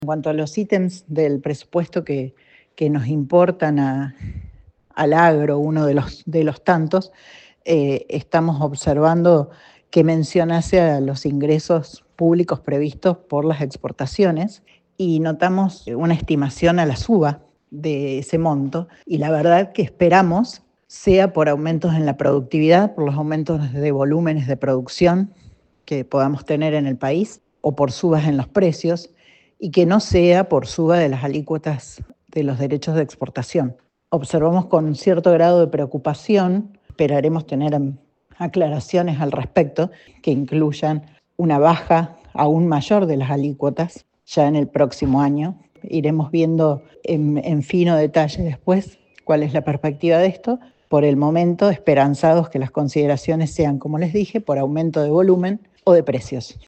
En cuanto a los ítems del presupuesto que nos importan al agro, uno de los tantos, estamos observando qué mención hace a los ingresos públicos previstos por las exportaciones y notamos una estimación a la suba de ese monto y la verdad que esperamos sea por aumentos en la productividad, por los aumentos de volúmenes de producción que podamos tener en el país o por subas en los precios y que no sea por suba de las alícuotas de los derechos de exportación. Observamos con cierto grado de preocupación, esperaremos tener aclaraciones al respecto que incluyan una baja aún mayor de las alícuotas ya en el próximo año. Iremos viendo en fino detalle después cuál es la perspectiva de esto. Por el momento, esperanzados que las consideraciones sean, como les dije, por aumento de volumen o de precios.